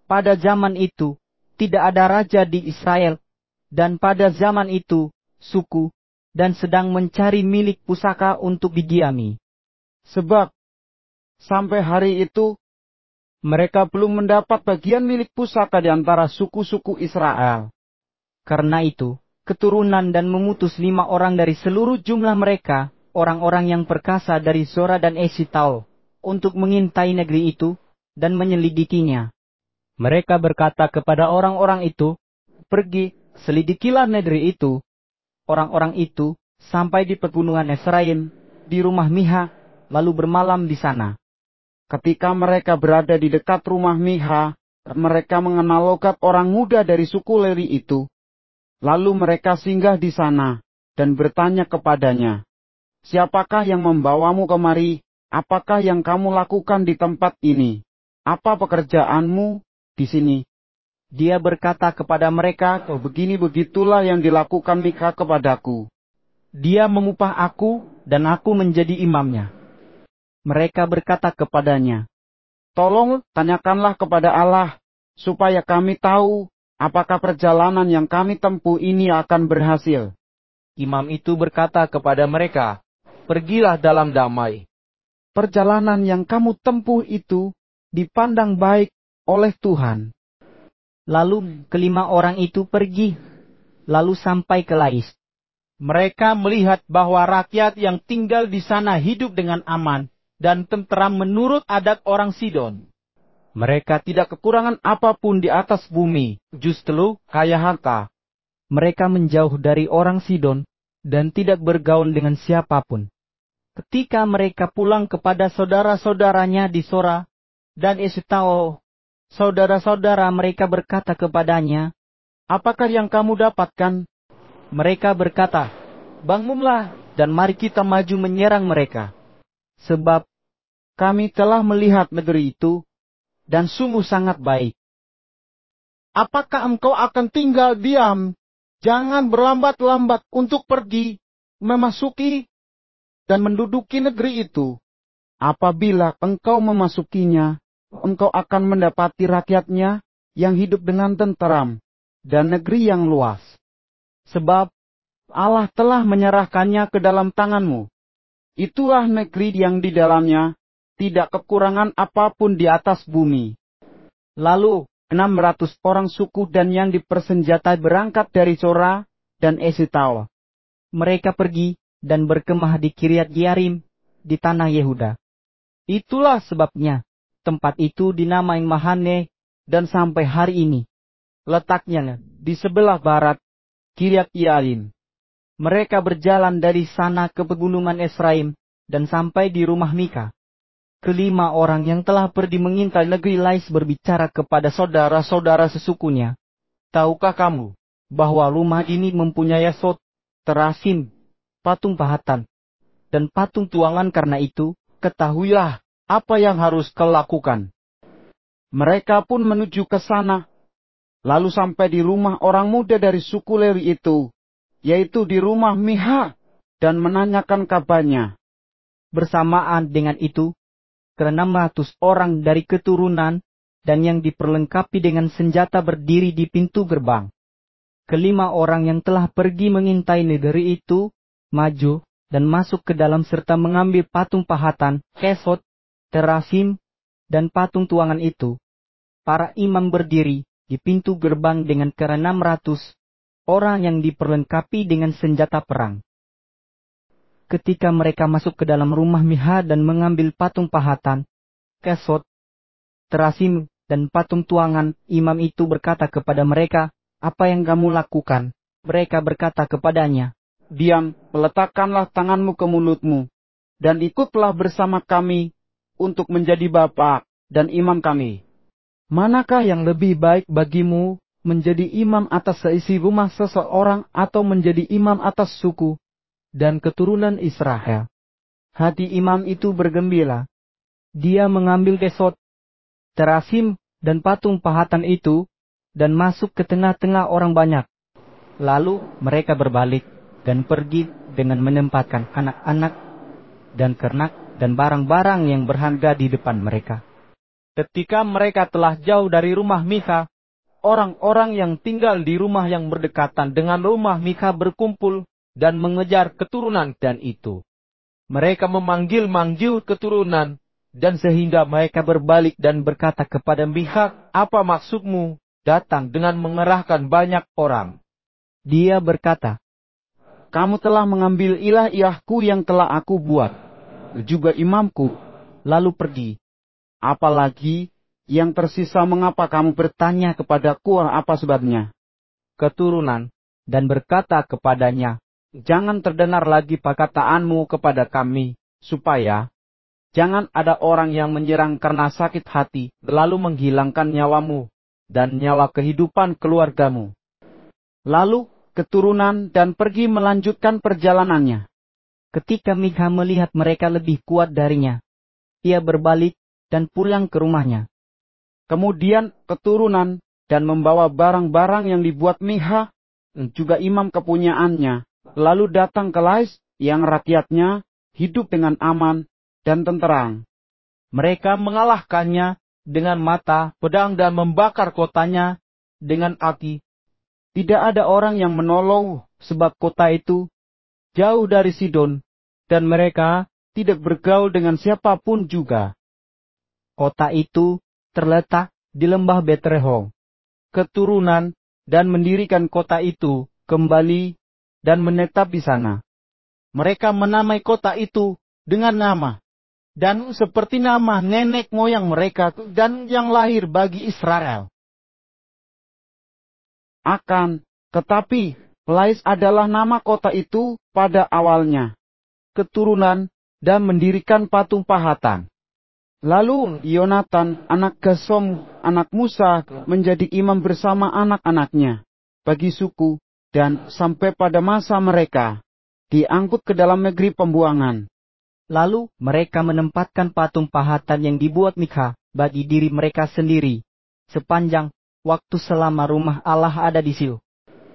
pada zaman itu tidak ada raja di Israel, dan pada zaman itu suku dan sedang mencari milik pusaka untuk didiami. Sebab sampai hari itu mereka belum mendapat bagian milik pusaka di antara suku-suku Israel. Karena itu, keturunan dan memutus 5 orang dari seluruh jumlah mereka, orang-orang yang perkasa dari Zora dan Esitaol, untuk mengintai negeri itu dan menyelidikinya. Mereka berkata kepada orang-orang itu, "Pergi, selidikilah negeri itu." Orang-orang itu sampai di pegunungan Efraim, di rumah Miha, lalu bermalam di sana. Ketika mereka berada di dekat rumah Miha, mereka mengenal Logat orang muda dari suku Lewi itu. Lalu mereka singgah di sana dan bertanya kepadanya, "Siapakah yang membawamu kemari? Apakah yang kamu lakukan di tempat ini? Apa pekerjaanmu di sini?" Dia berkata kepada mereka, "Oh, begitulah yang dilakukan Mika kepadaku. Dia mengupah aku dan aku menjadi imamnya." Mereka berkata kepadanya, Tolong tanyakanlah kepada Allah, supaya kami tahu apakah perjalanan yang kami tempuh ini akan berhasil." Imam itu berkata kepada mereka, "Pergilah dalam damai. Perjalanan yang kamu tempuh itu dipandang baik oleh Tuhan." Lalu kelima orang itu pergi, lalu sampai ke Lais. Mereka melihat bahwa rakyat yang tinggal di sana hidup dengan aman dan tentram menurut adat orang Sidon. Mereka tidak kekurangan apapun di atas bumi, justru kaya harta. Mereka menjauh dari orang Sidon dan tidak bergaul dengan siapapun. Ketika mereka pulang kepada saudara-saudaranya di Sora dan Esitaol, saudara-saudara mereka berkata kepadanya, "Apakah yang kamu dapatkan?" Mereka berkata, "Bangunlah dan mari kita maju menyerang mereka. Sebab kami telah melihat negeri itu, dan sungguh sangat baik." "Apakah engkau akan tinggal diam? Jangan berlambat-lambat untuk pergi, memasuki, dan menduduki negeri itu. Apabila engkau memasukinya, engkau akan mendapati rakyatnya yang hidup dengan tenteram, dan negeri yang luas. Sebab Allah telah menyerahkannya ke dalam tanganmu. Itulah negeri yang di dalamnya tidak kekurangan apapun di atas bumi." Lalu 600 orang suku dan yang dipersenjatai berangkat dari Sora dan Esitaol. Mereka pergi dan berkemah di Kiryat Yearim di tanah Yehuda. Itulah sebabnya tempat itu dinamai Mahane, dan sampai hari ini letaknya di sebelah barat Kiryat Yearim. Mereka berjalan dari sana ke pegunungan Efraim dan sampai di rumah Mika. Kelima orang yang telah pergi mengintai negeri Lais berbicara kepada saudara-saudara sesukunya, "Tahukah kamu bahwa rumah ini mempunyai Yesod, Terasim, patung pahatan, dan patung tuangan? Karena itu, ketahuilah apa yang harus kau lakukan." Mereka pun menuju ke sana, lalu sampai di rumah orang muda dari suku Lewi itu, yaitu di rumah Miha, dan menanyakan kabarnya. Bersamaan dengan itu, ke-600 orang dari keturunan dan yang diperlengkapi dengan senjata berdiri di pintu gerbang. Kelima orang yang telah pergi mengintai negeri itu maju dan masuk ke dalam serta mengambil patung pahatan, Kesot, Terasim, dan patung tuangan itu. Para imam berdiri di pintu gerbang dengan ke-600 orang yang diperlengkapi dengan senjata perang. Ketika mereka masuk ke dalam rumah Miha dan mengambil patung pahatan, Kesot, Terasim, dan patung tuangan, imam itu berkata kepada mereka, "Apa yang kamu lakukan?" Mereka berkata kepadanya, "Diam, letakkanlah tanganmu ke mulutmu, dan ikutlah bersama kami untuk menjadi bapa dan imam kami. Manakah yang lebih baik bagimu, menjadi imam atas seisi rumah seseorang atau menjadi imam atas suku dan keturunan Israel?" Hati imam itu bergembira. Dia mengambil Kesot, Terasim, dan patung pahatan itu, dan masuk ke tengah-tengah orang banyak. Lalu mereka berbalik dan pergi dengan menempatkan anak-anak dan ternak dan barang-barang yang berharga di depan mereka. Ketika mereka telah jauh dari rumah Mikha, orang-orang yang tinggal di rumah yang berdekatan dengan rumah Mikha berkumpul dan mengejar keturunan dan itu. Mereka memanggil-manggil keturunan, dan sehingga mereka berbalik dan berkata kepada Mikha, "Apa maksudmu datang dengan mengerahkan banyak orang?" Dia berkata, Kamu telah mengambil ilah-ilahku yang telah aku buat, juga imamku, lalu pergi. apalagi yang tersisa mengapa kamu bertanya kepadaku apa sebabnya? Keturunan dan berkata kepadanya, Jangan terdengar lagi perkataanmu kepada kami, supaya jangan ada orang yang menyerang karena sakit hati, lalu menghilangkan nyawamu dan nyawa kehidupan keluargamu. Lalu keturunan dan pergi melanjutkan perjalanannya. Ketika Mikha melihat mereka lebih kuat darinya, ia berbalik dan pulang ke rumahnya. Kemudian keturunan dan membawa barang-barang yang dibuat Mikha, juga imam kepunyaannya, lalu datang ke Lais yang rakyatnya hidup dengan aman dan tenteram. Mereka mengalahkannya dengan mata, pedang dan membakar kotanya dengan api. Tidak ada orang yang menolong sebab kota itu jauh dari Sidon, dan mereka tidak bergaul dengan siapapun juga. Kota itu terletak di lembah Betreho. Keturunan dan mendirikan kota itu kembali dan menetap di sana. Mereka menamai kota itu dengan nama, dan seperti nama nenek moyang mereka dan yang lahir bagi Israel. Tetapi Lais adalah nama kota itu pada awalnya. Keturunan dan mendirikan patung pahatan. Lalu Yonatan anak Gasom anak Musa menjadi imam bersama anak-anaknya bagi suku, dan sampai pada masa mereka diangkut ke dalam negeri pembuangan. Lalu mereka menempatkan patung pahatan yang dibuat Mikha bagi diri mereka sendiri, sepanjang waktu selama rumah Allah ada di Silo.